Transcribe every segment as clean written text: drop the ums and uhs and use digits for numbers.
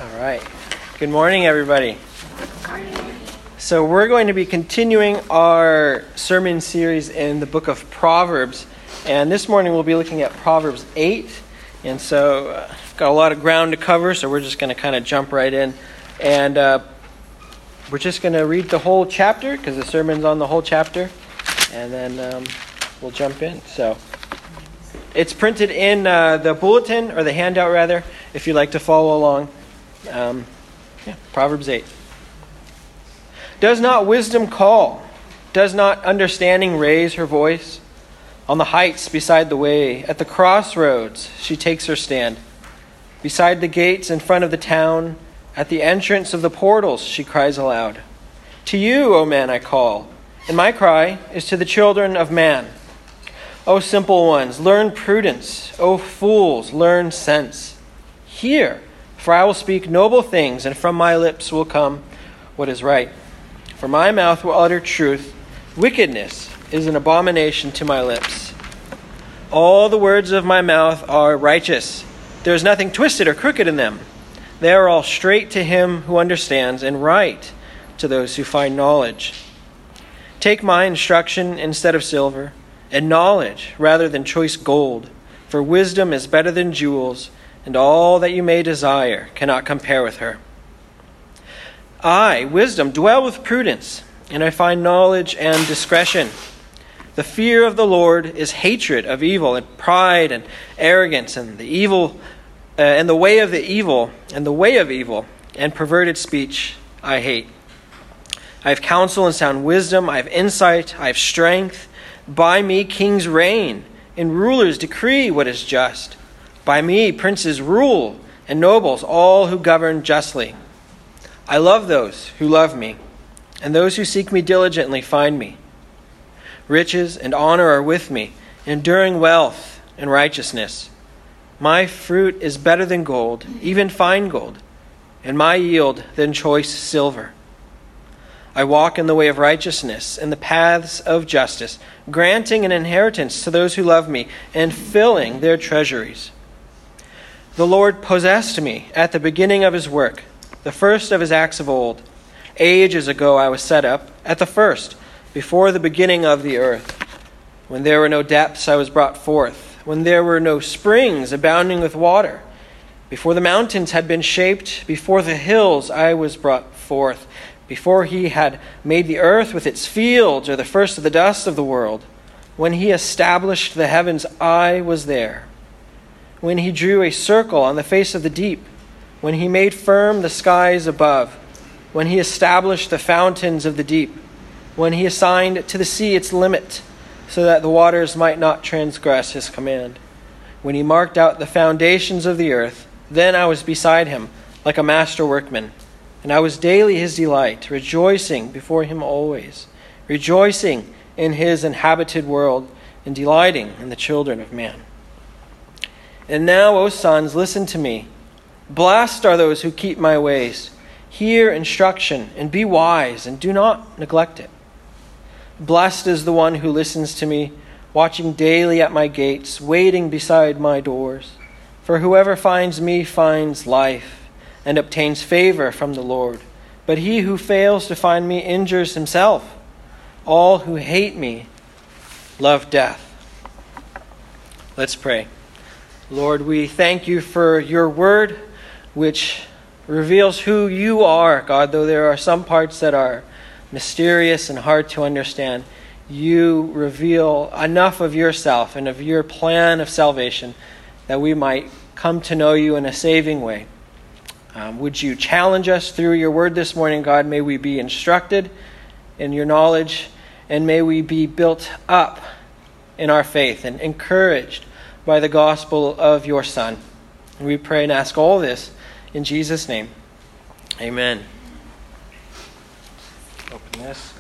All right. Good morning, everybody. So we're going to be continuing our sermon series in the book of Proverbs. And this morning we'll be looking at Proverbs 8. And so got a lot of ground to cover, so we're just going to kind of jump right in. And we're just going to read the whole chapter because the sermon's on the whole chapter. And then we'll jump in. So it's printed in the bulletin, or the handout rather, if you'd like to follow along. Proverbs 8. Does not wisdom call? Does not understanding raise her voice? On the heights beside the way, at the crossroads, she takes her stand. Beside the gates in front of the town, at the entrance of the portals, she cries aloud. To you, O man, I call, and my cry is to the children of man. O simple ones, learn prudence. O fools, learn sense. Hear, for I will speak noble things, and from my lips will come what is right. For my mouth will utter truth. Wickedness is an abomination to my lips. All the words of my mouth are righteous. There is nothing twisted or crooked in them. They are all straight to him who understands, and right to those who find knowledge. Take my instruction instead of silver, and knowledge rather than choice gold. For wisdom is better than jewels, and all that you may desire cannot compare with her. I, wisdom, dwell with prudence, and I find knowledge and discretion. The fear of the Lord is hatred of evil, and pride and arrogance, and the evil, and the way of the evil, and perverted speech I hate. I have counsel and sound wisdom. I have insight. I have strength. By me kings reign, and rulers decree what is just. By me princes rule, and nobles, all who govern justly. I love those who love me, and those who seek me diligently find me. Riches and honor are with me, enduring wealth and righteousness. My fruit is better than gold, even fine gold, and my yield than choice silver. I walk in the way of righteousness, in the paths of justice, granting an inheritance to those who love me, and filling their treasuries. The Lord possessed me at the beginning of his work, the first of his acts of old. Ages ago I was set up, at the first, before the beginning of the earth. When there were no depths, I was brought forth. When there were no springs abounding with water. Before the mountains had been shaped, before the hills I was brought forth. Before he had made the earth with its fields, or the first of the dust of the world. When he established the heavens, I was there. When he drew a circle on the face of the deep, when he made firm the skies above, when he established the fountains of the deep, when he assigned to the sea its limit, so that the waters might not transgress his command, when he marked out the foundations of the earth, then I was beside him like a master workman, and I was daily his delight, rejoicing before him always, rejoicing in his inhabited world, and delighting in the children of man. And now, O sons, listen to me. Blessed are those who keep my ways. Hear instruction and be wise, and do not neglect it. Blessed is the one who listens to me, watching daily at my gates, waiting beside my doors. For whoever finds me finds life, and obtains favor from the Lord. But he who fails to find me injures himself. All who hate me love death. Let's pray. Lord, we thank you for your word, which reveals who you are, God. Though there are some parts that are mysterious and hard to understand, you reveal enough of yourself and of your plan of salvation that we might come to know you in a saving way. Would you challenge us through your word this morning, God? May we be instructed in your knowledge, and may we be built up in our faith and encouraged by the gospel of your Son. And we pray and ask all this in Jesus' name. Amen. Open this.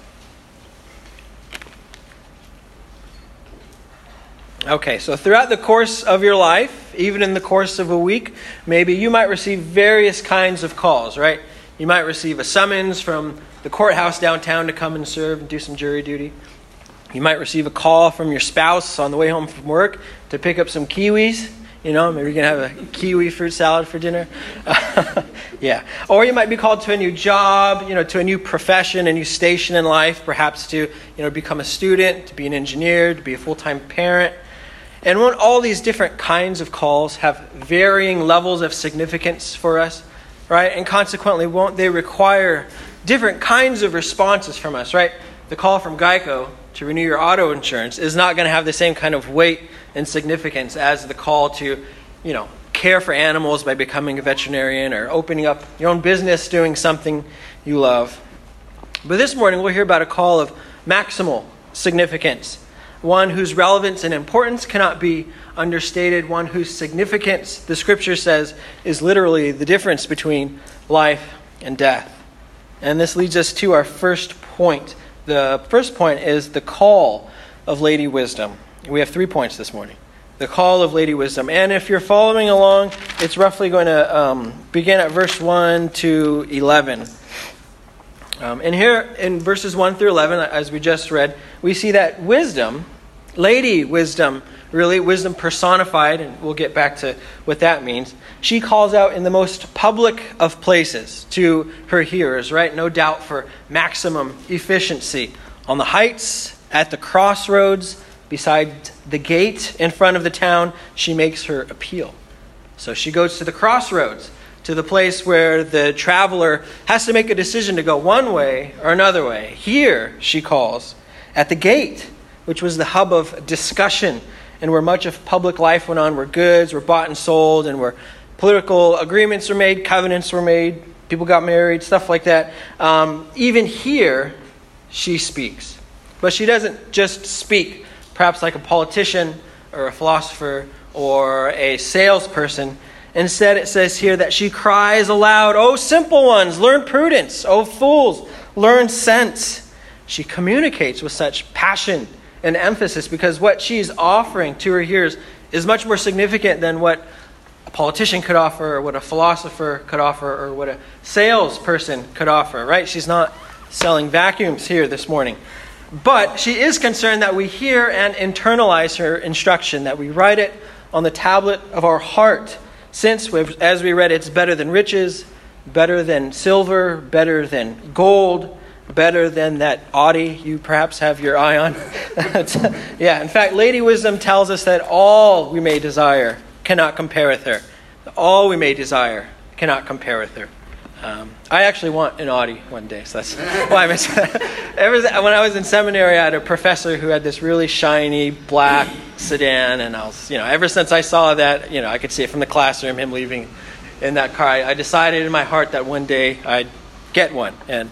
Okay, so throughout the course of your life, even in the course of a week, maybe you might receive various kinds of calls, right? You might receive a summons from the courthouse downtown to come and serve and do some jury duty. You might receive a call from your spouse on the way home from work to pick up some kiwis. Maybe you're going to have a kiwi fruit salad for dinner. Yeah. Or you might be called to a new job, to a new profession, a new station in life, perhaps to, become a student, to be an engineer, to be a full-time parent. And all these different kinds of calls have varying levels of significance for us, right? And consequently, won't they require different kinds of responses from us, right? The call from Geico to renew your auto insurance is not going to have the same kind of weight and significance as the call to, care for animals by becoming a veterinarian or opening up your own business doing something you love. But this morning we'll hear about a call of maximal significance, one whose relevance and importance cannot be understated, one whose significance, the Scripture says, is literally the difference between life and death. And this leads us to our first point. The first point is the call of Lady Wisdom. We have 3 points this morning. The call of Lady Wisdom. And if you're following along, it's roughly going to begin at verse 1 to 11. And here in verses 1 through 11, as we just read, we see that wisdom, Lady Wisdom, really wisdom personified, and we'll get back to what that means, she calls out in the most public of places to her hearers, right? No doubt for maximum efficiency. On the heights, at the crossroads, beside the gate in front of the town, she makes her appeal. So she goes to the crossroads, to the place where the traveler has to make a decision to go one way or another way. Here, she calls, at the gate, which was the hub of discussion and where much of public life went on, where goods were bought and sold, and where political agreements were made, covenants were made, people got married, stuff like that. Even here, she speaks. But she doesn't just speak, perhaps like a politician or a philosopher or a salesperson. Instead, it says here that she cries aloud, "O simple ones, learn prudence. O fools, learn sense." She communicates with such passion and emphasis because what she's offering to her hearers is much more significant than what a politician could offer, or what a philosopher could offer, or what a salesperson could offer, right? She's not selling vacuums here this morning. But she is concerned that we hear and internalize her instruction, that we write it on the tablet of our heart. Since, as we read, it's better than riches, better than silver, better than gold, better than that Audi you perhaps have your eye on. Yeah, in fact, Lady Wisdom tells us that all we may desire cannot compare with her. All we may desire cannot compare with her. I actually want an Audi one day, so that's why I miss it. When I was in seminary, I had a professor who had this really shiny black sedan, and I was, ever since I saw that, I could see it from the classroom, him leaving in that car. I decided in my heart that one day I'd get one, and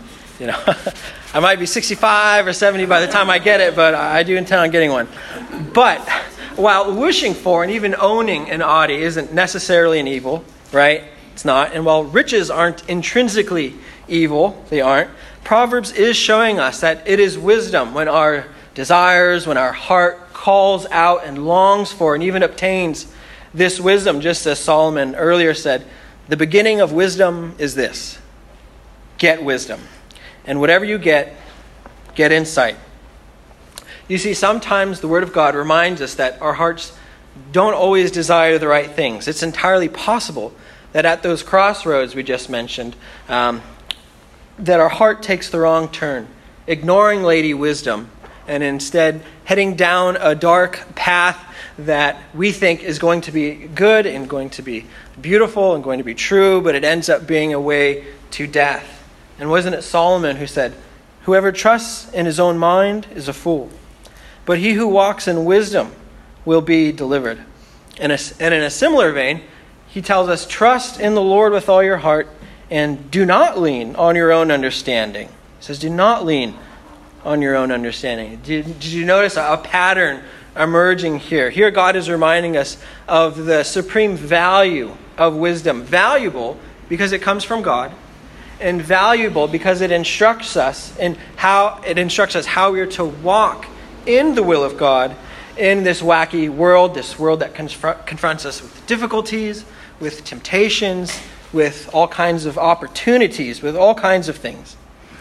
I might be 65 or 70 by the time I get it, but I do intend on getting one. But while wishing for and even owning an Audi isn't necessarily an evil, right? It's not. And while riches aren't intrinsically evil, they aren't, Proverbs is showing us that it is wisdom when our desires, when our heart calls out and longs for and even obtains this wisdom, just as Solomon earlier said, the beginning of wisdom is this: get wisdom. And whatever you get insight. You see, sometimes the Word of God reminds us that our hearts don't always desire the right things. It's entirely possible that at those crossroads we just mentioned, that our heart takes the wrong turn, ignoring Lady Wisdom, and instead heading down a dark path that we think is going to be good and going to be beautiful and going to be true, but it ends up being a way to death. And wasn't it Solomon who said, "Whoever trusts in his own mind is a fool, but he who walks in wisdom will be delivered." And in a similar vein, he tells us, "Trust in the Lord with all your heart and do not lean on your own understanding." He says, do not lean on your own understanding. Did you notice a pattern emerging here? Here God is reminding us of the supreme value of wisdom. Valuable because it comes from God, and valuable because it instructs us how we are to walk in the will of God in this wacky world, this world that confronts us with difficulties, with temptations, with all kinds of opportunities, with all kinds of things.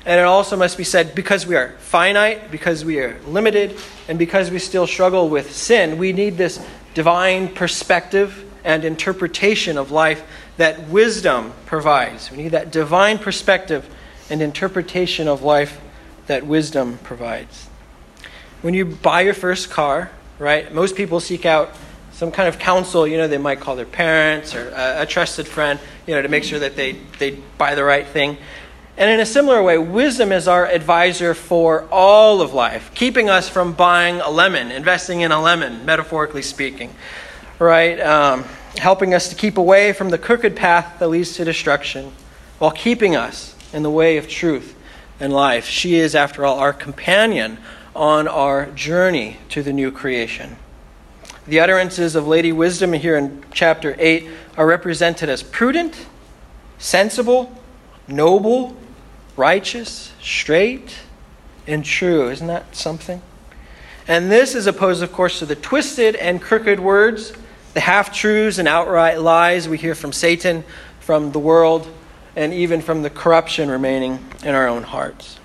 And it also must be said, because we are finite, because we are limited, and because we still struggle with sin, we need this divine perspective and interpretation of life that wisdom provides. We need that divine perspective and interpretation of life that wisdom provides. When you buy your first car, right, most people seek out some kind of counsel. They might call their parents or a trusted friend, to make sure that they buy the right thing. And in a similar way, wisdom is our advisor for all of life, keeping us from buying a lemon, investing in a lemon, metaphorically speaking, right? Helping us to keep away from the crooked path that leads to destruction, while keeping us in the way of truth and life. She is, after all, our companion on our journey to the new creation. The utterances of Lady Wisdom here in chapter 8 are represented as prudent, sensible, noble, righteous, straight, and true. Isn't that something? And this is opposed, of course, to the twisted and crooked words, the half-truths and outright lies we hear from Satan, from the world, and even from the corruption remaining in our own hearts.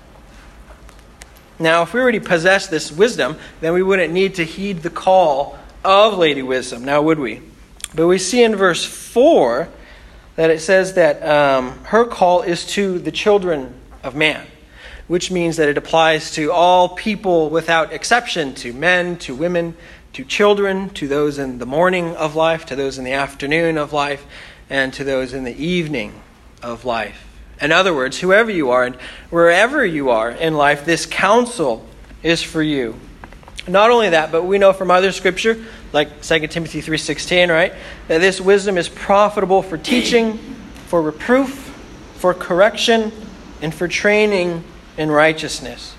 Now, if we already possess this wisdom, then we wouldn't need to heed the call of Lady Wisdom, now would we? But we see in verse 4 that it says that her call is to the children of man, which means that it applies to all people without exception, to men, to women, to children, to those in the morning of life, to those in the afternoon of life, and to those in the evening of life. In other words, whoever you are and wherever you are in life, this counsel is for you. Not only that, but we know from other scripture, like 2 Timothy 3:16, right, that this wisdom is profitable for teaching, for reproof, for correction, and for training in righteousness.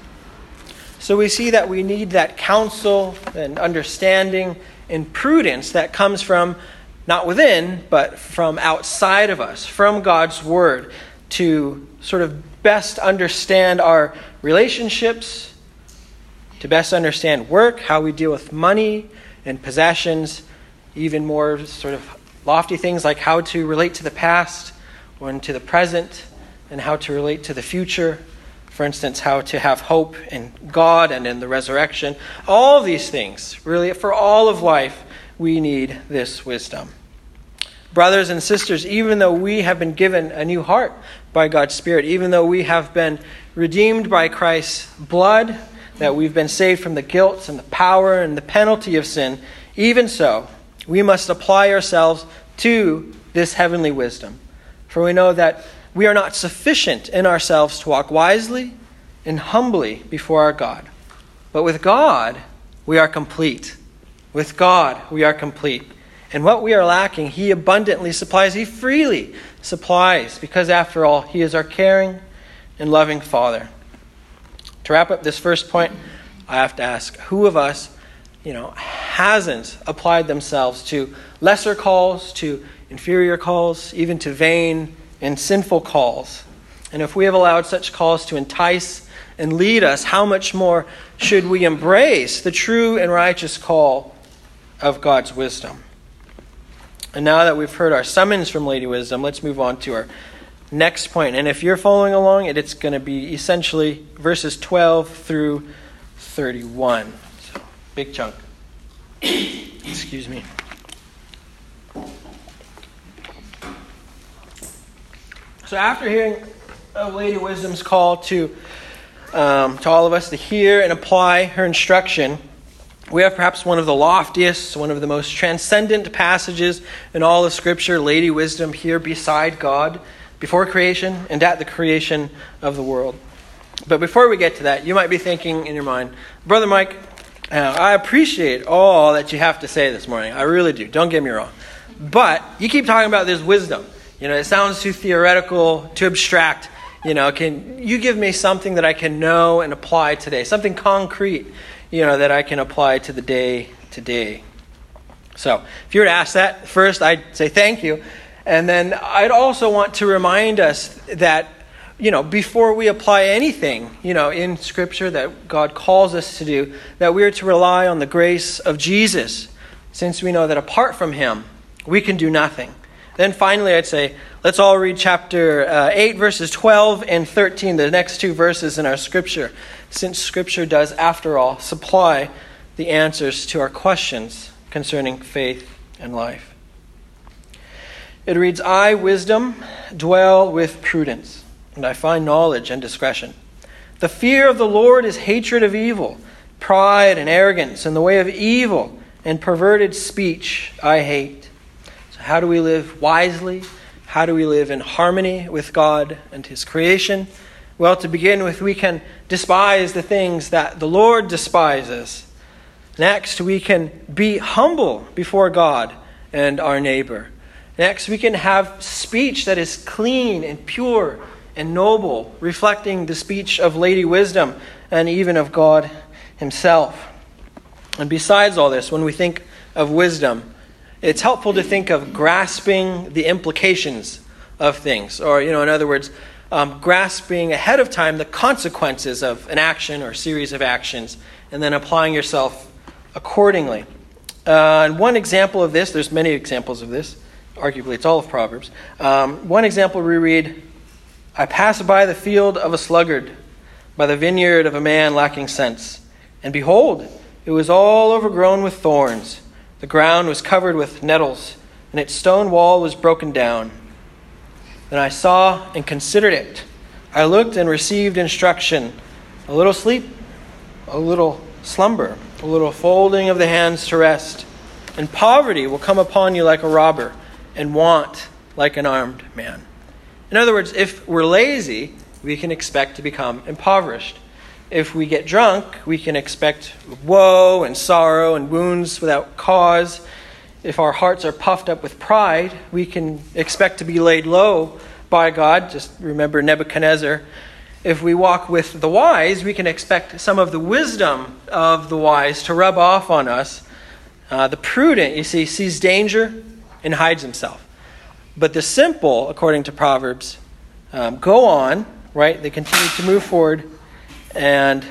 So we see that we need that counsel and understanding and prudence that comes from not within, but from outside of us, from God's Word, to sort of best understand our relationships, to best understand work, how we deal with money and possessions, even more sort of lofty things like how to relate to the past or to the present, and how to relate to the future. For instance, how to have hope in God and in the resurrection. All of these things, really, for all of life, we need this wisdom. Brothers and sisters, even though we have been given a new heart by God's Spirit, even though we have been redeemed by Christ's blood, that we've been saved from the guilt and the power and the penalty of sin, even so, we must apply ourselves to this heavenly wisdom. For we know that we are not sufficient in ourselves to walk wisely and humbly before our God. But with God, we are complete. With God, we are complete. And what we are lacking, He abundantly supplies. He freely supplies, because after all, He is our caring and loving Father. To wrap up this first point, I have to ask, who of us, hasn't applied themselves to lesser calls, to inferior calls, even to vain and sinful calls? And if we have allowed such calls to entice and lead us, how much more should we embrace the true and righteous call of God's wisdom? And now that we've heard our summons from Lady Wisdom, let's move on to our next point. And if you're following along, it's going to be essentially verses 12 through 31. So, big chunk. Excuse me. So after hearing of Lady Wisdom's call to all of us to hear and apply her instruction, we have perhaps one of the loftiest, one of the most transcendent passages in all of Scripture, Lady Wisdom here beside God, before creation and at the creation of the world. But before we get to that, you might be thinking in your mind, Brother Mike, I appreciate all that you have to say this morning. I really do. Don't get me wrong. But you keep talking about this wisdom. It sounds too theoretical, too abstract. Can you give me something that I can know and apply today? Something concrete, that I can apply to the day today. So if you were to ask that, first I'd say thank you. And then I'd also want to remind us that, before we apply anything, in Scripture that God calls us to do, that we are to rely on the grace of Jesus, since we know that apart from Him, we can do nothing. Then finally, I'd say, let's all read chapter 8, verses 12 and 13, the next two verses in our Scripture, since Scripture does, after all, supply the answers to our questions concerning faith and life. It reads, I, wisdom, dwell with prudence, and I find knowledge and discretion. The fear of the Lord is hatred of evil, pride and arrogance, and the way of evil and perverted speech I hate. So how do we live wisely? How do we live in harmony with God and His creation? Well, to begin with, we can despise the things that the Lord despises. Next, we can be humble before God and our neighbor. Next, we can have speech that is clean and pure and noble, reflecting the speech of Lady Wisdom and even of God Himself. And besides all this, when we think of wisdom, it's helpful to think of grasping the implications of things. Or, in other words, grasping ahead of time the consequences of an action or series of actions, and then applying yourself accordingly. And one example of this, there's many examples of this, arguably it's all of Proverbs. One example we read, I pass by the field of a sluggard, by the vineyard of a man lacking sense. And behold, it was all overgrown with thorns. The ground was covered with nettles, and its stone wall was broken down. Then I saw and considered it. I looked and received instruction. A little sleep, a little slumber, a little folding of the hands to rest. And poverty will come upon you like a robber, and want like an armed man. In other words, if we're lazy, we can expect to become impoverished. If we get drunk, we can expect woe and sorrow and wounds without cause. If our hearts are puffed up with pride, we can expect to be laid low by God. Just remember Nebuchadnezzar. If we walk with the wise, we can expect some of the wisdom of the wise to rub off on us. The prudent, you see, sees danger and hides himself. But the simple, according to Proverbs, go on, right? They continue to move forward. And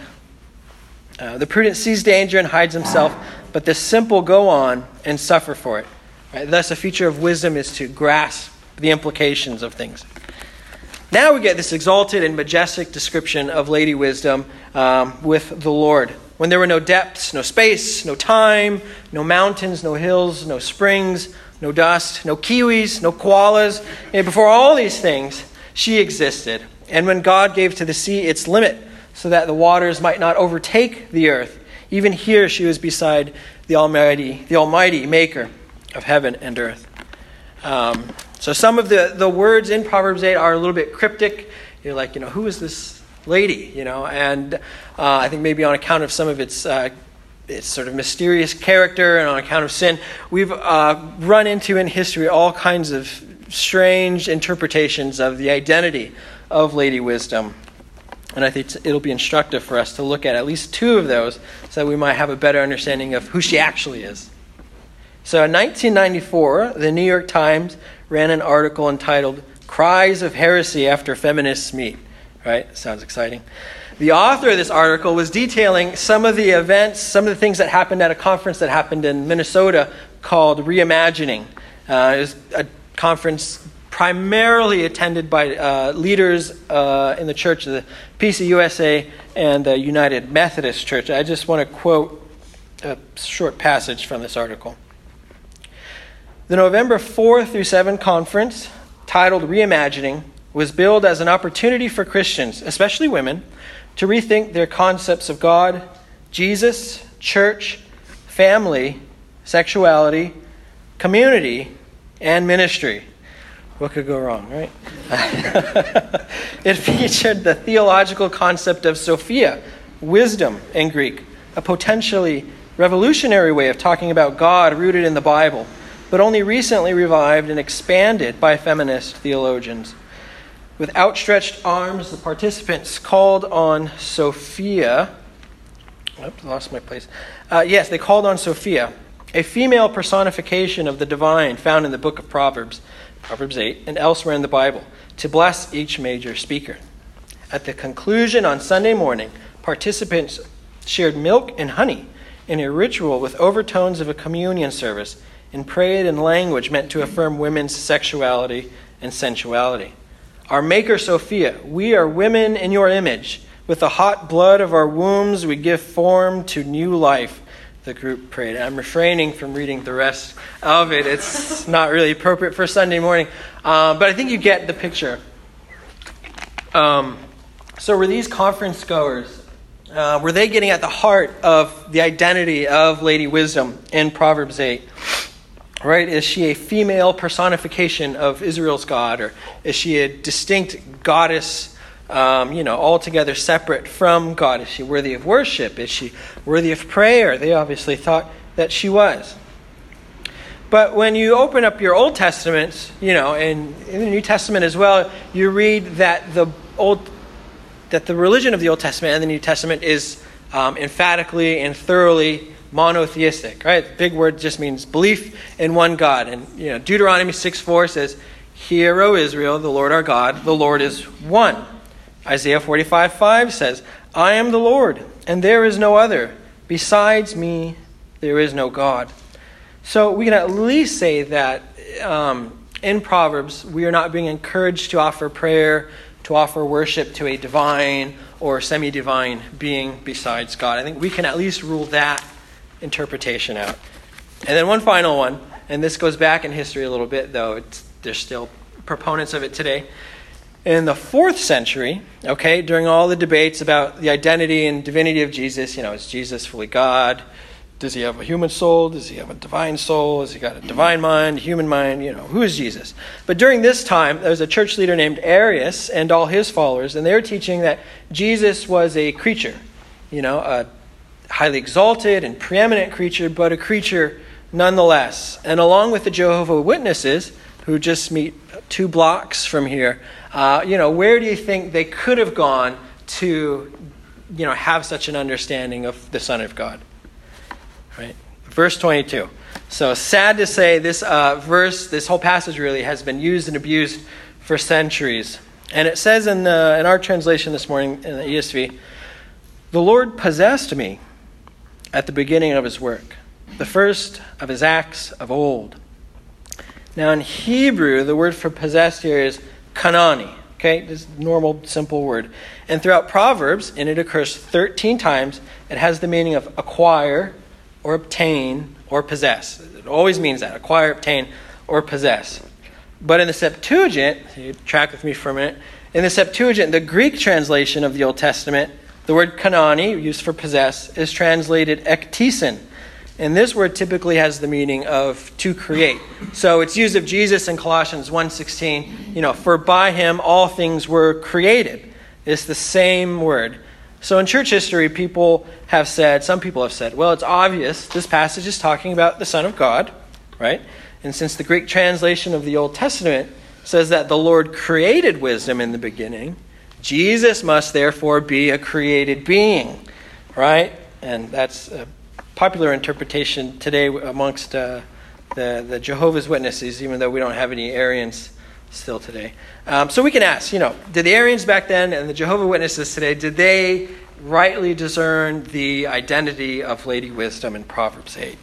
the prudent sees danger and hides himself, but the simple go on and suffer for it. Right? Thus, a feature of wisdom is to grasp the implications of things. Now we get this exalted and majestic description of Lady Wisdom with the Lord. When there were no depths, no space, no time, no mountains, no hills, no springs, no dust, no kiwis, no koalas. And before all these things, she existed. And when God gave to the sea its limit, so that the waters might not overtake the earth, even here she was beside the Almighty Maker of heaven and earth. So some of the words in Proverbs 8 are a little bit cryptic. You're like, who is this lady? And I think maybe on account of some of its sort of mysterious character and on account of sin, we've run into in history all kinds of strange interpretations of the identity of Lady Wisdom. And I think it'll be instructive for us to look at least two of those so that we might have a better understanding of who she actually is. So in 1994, the New York Times ran an article entitled, Cries of Heresy After Feminists Meet. Right? Sounds exciting. The author of this article was detailing some of the events, some of the things that happened at a conference that happened in Minnesota called Reimagining. It was a conference primarily attended by leaders in the church, the PCUSA and the United Methodist Church. I just want to quote a short passage from this article. The November 4 through 7 conference, titled Reimagining, was billed as an opportunity for Christians, especially women, to rethink their concepts of God, Jesus, church, family, sexuality, community, and ministry. What could go wrong, right? It featured the theological concept of Sophia, wisdom in Greek, a potentially revolutionary way of talking about God rooted in the Bible, but only recently revived and expanded by feminist theologians. With outstretched arms, the participants called on Sophia. Oops, lost my place. Yes, they called on Sophia, a female personification of the divine found in the book of Proverbs, Proverbs 8, and elsewhere in the Bible, to bless each major speaker. At the conclusion on Sunday morning, participants shared milk and honey in a ritual with overtones of a communion service and prayed in language meant to affirm women's sexuality and sensuality. Our Maker Sophia, we are women in your image. With the hot blood of our wombs, we give form to new life, the group prayed. I'm refraining from reading the rest of it. It's not really appropriate for Sunday morning. But I think you get the picture. So were these conference goers, were they getting at the heart of the identity of Lady Wisdom in Proverbs 8? Right? Is she a female personification of Israel's God? Or is she a distinct goddess, altogether separate from God? Is she worthy of worship? Is she worthy of prayer? They obviously thought that she was. But when you open up your Old Testament, and in the New Testament as well, you read that the religion of the Old Testament and the New Testament is emphatically and thoroughly monotheistic, right? The big word just means belief in one God. And Deuteronomy 6:4 says, "Hear, O Israel, the Lord our God, the Lord is one." Isaiah 45:5 says, "I am the Lord, and there is no other. Besides me, there is no God." So we can at least say that in Proverbs, we are not being encouraged to offer prayer, to offer worship to a divine or semi-divine being besides God. I think we can at least rule that interpretation out. And then one final one, and this goes back in history a little bit, though there's still proponents of it today. In the 4th century, during all the debates about the identity and divinity of Jesus, is Jesus fully God? Does he have a human soul? Does he have a divine soul? Has he got a divine mind, a human mind? Who is Jesus? But during this time, there was a church leader named Arius and all his followers, and they were teaching that Jesus was a creature, a highly exalted and preeminent creature, but a creature nonetheless. And along with the Jehovah's Witnesses, who just meet 2 blocks from here, where do you think they could have gone to, have such an understanding of the Son of God? Right? Verse 22. So sad to say, this this whole passage really has been used and abused for centuries. And it says in our translation this morning in the ESV, "The Lord possessed me at the beginning of his work, the first of his acts of old." Now in Hebrew, the word for possessed here is kanani. This normal, simple word. And throughout Proverbs, and it occurs 13 times, it has the meaning of acquire, or obtain, or possess. It always means that, acquire, obtain, or possess. But in the Septuagint, you track with me for a minute, in the Septuagint, the Greek translation of the Old Testament, the word kanani, used for possess, is translated ektisen. And this word typically has the meaning of to create. So it's used of Jesus in Colossians 1:16, for by him all things were created. It's the same word. So in church history, some people have said, well, it's obvious this passage is talking about the Son of God, right? And since the Greek translation of the Old Testament says that the Lord created wisdom in the beginning, Jesus must therefore be a created being, right? And that's a popular interpretation today amongst the Jehovah's Witnesses, even though we don't have any Arians still today. So we can ask, did the Arians back then and the Jehovah's Witnesses today, did they rightly discern the identity of Lady Wisdom in Proverbs 8?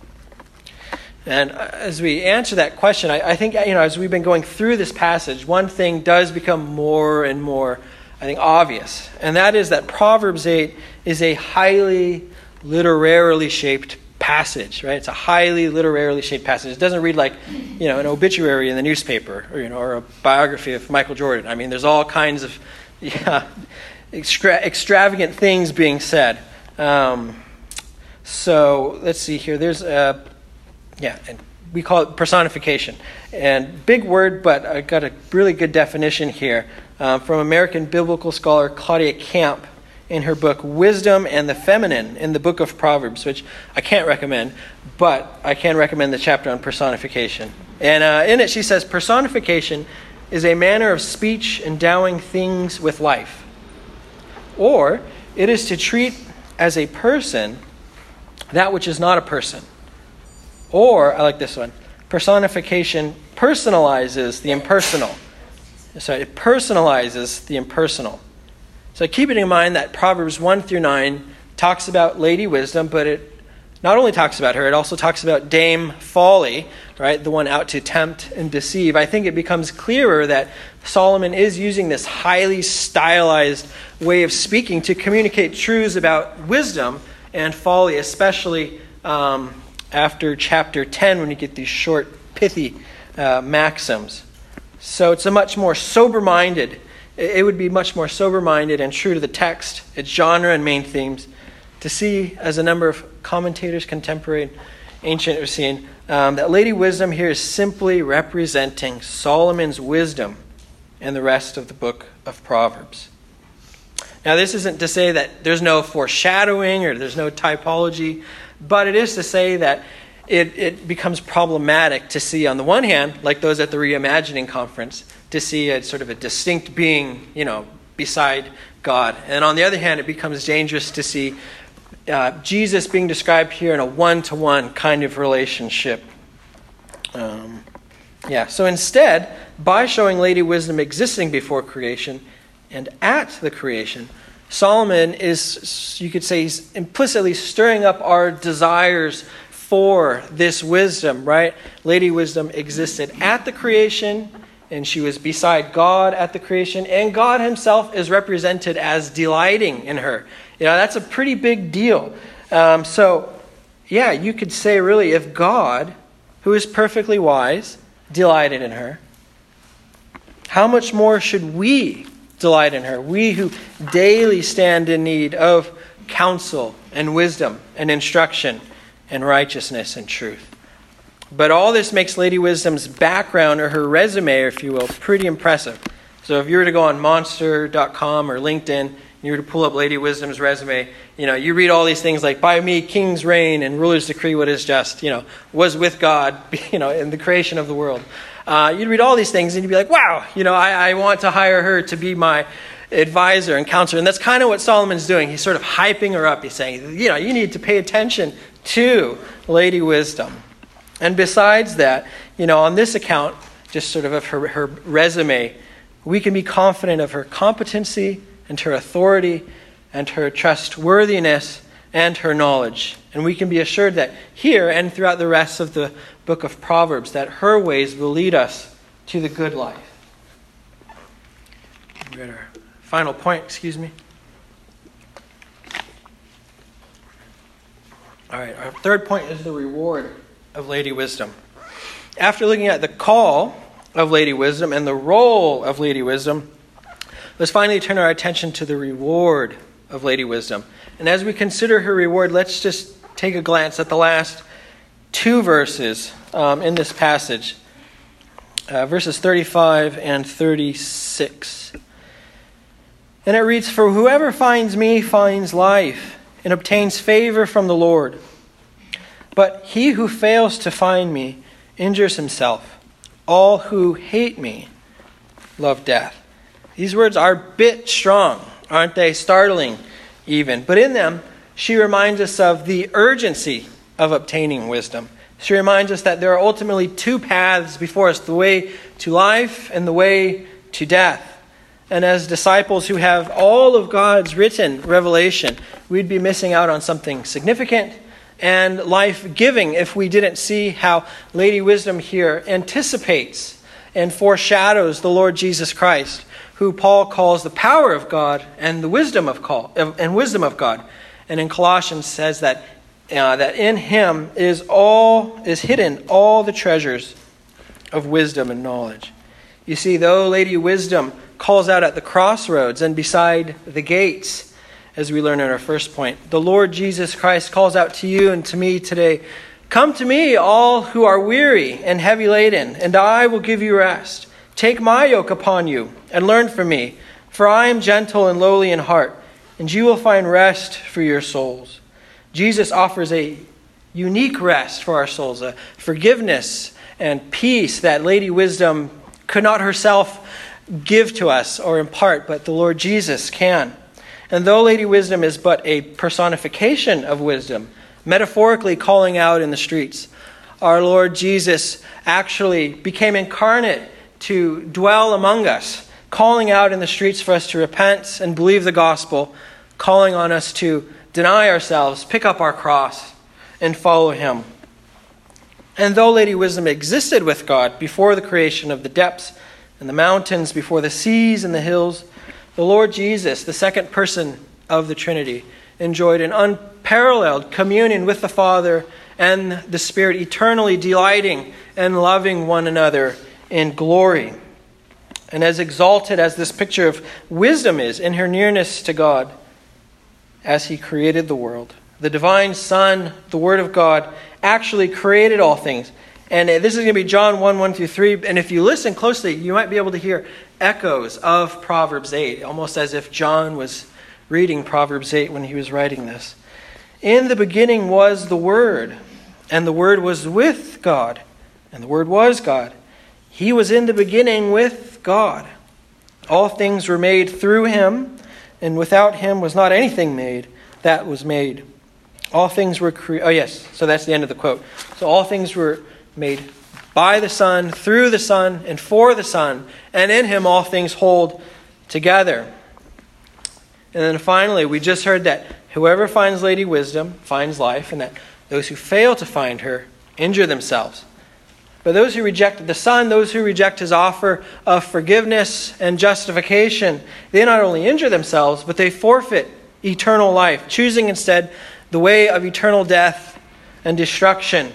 And as we answer that question, I think, as we've been going through this passage, one thing does become more and more, I think, obvious. And that is that Proverbs 8 is a highly literarily shaped passage, right? It's a highly literarily shaped passage. It doesn't read like, an obituary in the newspaper or a biography of Michael Jordan. I mean, there's all kinds of extravagant things being said. So let's see here. There's and we call it personification. And big word, but I got a really good definition here from American biblical scholar Claudia Camp in her book Wisdom and the Feminine in the book of Proverbs, which I can't recommend, but I can recommend the chapter on personification. And in it she says, personification is a manner of speech endowing things with life. Or it is to treat as a person that which is not a person. Or, I like this one, personification personalizes the impersonal. So it personalizes the impersonal. So keeping in mind that Proverbs 1 through 9 talks about Lady Wisdom, but it not only talks about her, it also talks about Dame Folly, right? The one out to tempt and deceive. I think it becomes clearer that Solomon is using this highly stylized way of speaking to communicate truths about wisdom and folly, especially after chapter 10 when you get these short, pithy maxims. So it's a much more sober-minded, it would be much more sober-minded and true to the text, its genre and main themes, to see, as a number of commentators, contemporary and ancient, are seeing, that Lady Wisdom here is simply representing Solomon's wisdom and the rest of the book of Proverbs. Now, this isn't to say that there's no foreshadowing or there's no typology, but it is to say that it becomes problematic to see, on the one hand, like those at the Reimagining Conference, to see a sort of a distinct being, beside God. And on the other hand, it becomes dangerous to see Jesus being described here in a one-to-one kind of relationship. So instead, by showing Lady Wisdom existing before creation and at the creation, Solomon is, you could say, he's implicitly stirring up our desires for this wisdom, right? Lady Wisdom existed at the creation, and she was beside God at the creation, and God himself is represented as delighting in her. That's a pretty big deal. You could say, really, if God, who is perfectly wise, delighted in her, how much more should we delight in her? We who daily stand in need of counsel and wisdom and instruction and righteousness and truth. But all this makes Lady Wisdom's background, or her resume, if you will, pretty impressive. So if you were to go on Monster.com or LinkedIn, and you were to pull up Lady Wisdom's resume, you read all these things like, by me kings reign and rulers decree what is just, was with God, in the creation of the world. You'd read all these things and you'd be like, wow, I want to hire her to be my advisor and counselor. And that's kind of what Solomon's doing. He's sort of hyping her up. He's saying, you need to pay attention to Lady Wisdom. And besides that, on this account, just sort of her resume, we can be confident of her competency and her authority and her trustworthiness and her knowledge. And we can be assured that here and throughout the rest of the book of Proverbs, that her ways will lead us to the good life. We're at our final point, All right, our third point is the reward of Lady Wisdom. After looking at the call of Lady Wisdom and the role of Lady Wisdom, let's finally turn our attention to the reward of Lady Wisdom. And as we consider her reward, let's just take a glance at the last two verses in this passage, verses 35 and 36. And it reads, "For whoever finds me finds life and obtains favor from the Lord. But he who fails to find me injures himself. All who hate me love death." These words are a bit strong, aren't they? Startling even. But in them, she reminds us of the urgency of obtaining wisdom. She reminds us that there are ultimately two paths before us, the way to life and the way to death. And as disciples who have all of God's written revelation, we'd be missing out on something significant and life-giving if we didn't see how Lady Wisdom here anticipates and foreshadows the Lord Jesus Christ, who Paul calls the power of God and the wisdom of God. And in Colossians says that in him is hidden all the treasures of wisdom and knowledge. You see, though Lady Wisdom calls out at the crossroads and beside the gates, as we learn in our first point, the Lord Jesus Christ calls out to you and to me today, "Come to me, all who are weary and heavy laden, and I will give you rest. Take my yoke upon you and learn from me, for I am gentle and lowly in heart, and you will find rest for your souls." Jesus offers a unique rest for our souls, a forgiveness and peace that Lady Wisdom could not herself give to us or impart, but the Lord Jesus can. And though Lady Wisdom is but a personification of wisdom, metaphorically calling out in the streets, our Lord Jesus actually became incarnate to dwell among us, calling out in the streets for us to repent and believe the gospel, calling on us to deny ourselves, pick up our cross, and follow him. And though Lady Wisdom existed with God before the creation of the depths and the mountains, before the seas and the hills, the Lord Jesus, the second person of the Trinity, enjoyed an unparalleled communion with the Father and the Spirit, eternally delighting and loving one another in glory. And as exalted as this picture of wisdom is in her nearness to God, as he created the world, the divine Son, the Word of God, actually created all things. And this is going to be John 1:1-3. And if you listen closely, you might be able to hear echoes of Proverbs 8, almost as if John was reading Proverbs 8 when he was writing this. In the beginning was the Word, and the Word was with God, and the Word was God. He was in the beginning with God. All things were made through him, and without him was not anything made that was made. All things were created. Oh yes, so that's the end of the quote. So all things were made by the Son, through the Son, and for the Son, and in him all things hold together. And then finally, we just heard that whoever finds Lady Wisdom finds life, and that those who fail to find her injure themselves. But those who reject the Son, those who reject his offer of forgiveness and justification, they not only injure themselves, but they forfeit eternal life, choosing instead the way of eternal death and destruction.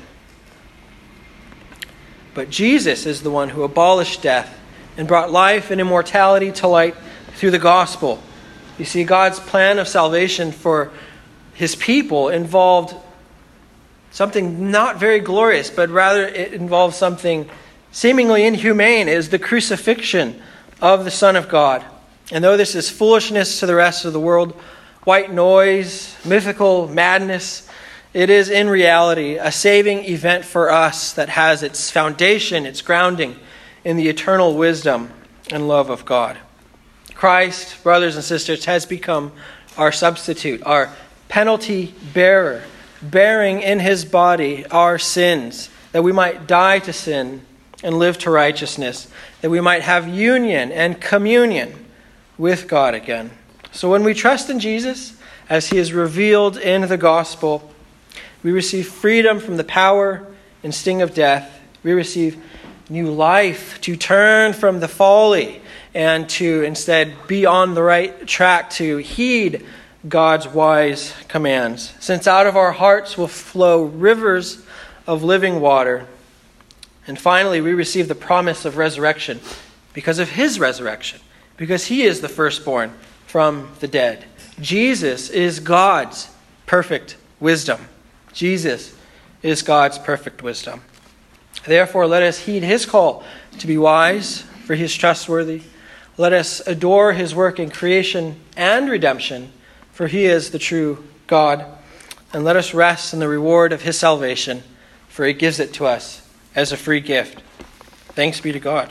But Jesus is the one who abolished death and brought life and immortality to light through the gospel. You see, God's plan of salvation for his people involved something not very glorious, but rather it involves something seemingly inhumane. It is the crucifixion of the Son of God. And though this is foolishness to the rest of the world, white noise, mythical madness, it is in reality a saving event for us that has its foundation, its grounding in the eternal wisdom and love of God. Christ, brothers and sisters, has become our substitute, our penalty bearer, bearing in his body our sins, that we might die to sin and live to righteousness, that we might have union and communion with God again. So when we trust in Jesus, as he is revealed in the gospel, we receive freedom from the power and sting of death. We receive new life to turn from the folly and to instead be on the right track to heed God's wise commands. Since out of our hearts will flow rivers of living water. And finally, we receive the promise of resurrection because of his resurrection, because he is the firstborn from the dead. Jesus is God's perfect wisdom. Jesus is God's perfect wisdom. Therefore, let us heed his call to be wise, for he is trustworthy. Let us adore his work in creation and redemption, for he is the true God. And let us rest in the reward of his salvation, for he gives it to us as a free gift. Thanks be to God.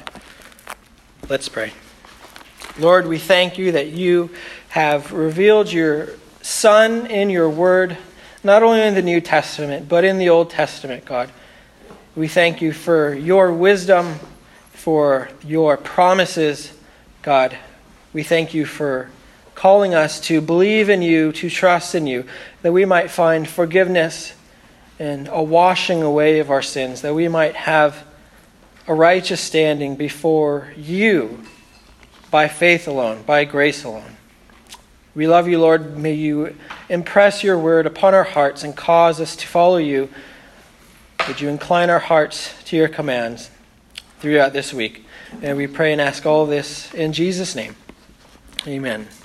Let's pray. Lord, we thank you that you have revealed your Son in your word, not only in the New Testament, but in the Old Testament, God. We thank you for your wisdom, for your promises, God. We thank you for calling us to believe in you, to trust in you, that we might find forgiveness and a washing away of our sins, that we might have a righteous standing before you by faith alone, by grace alone. We love you, Lord. May you impress your word upon our hearts and cause us to follow you. Would you incline our hearts to your commands throughout this week? And we pray and ask all this in Jesus' name. Amen.